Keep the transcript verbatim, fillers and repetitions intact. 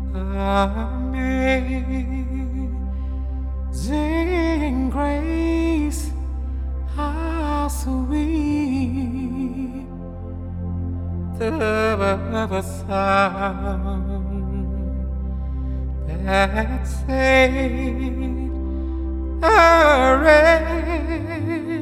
Amazing grace, how sweet the sound that saved a wretch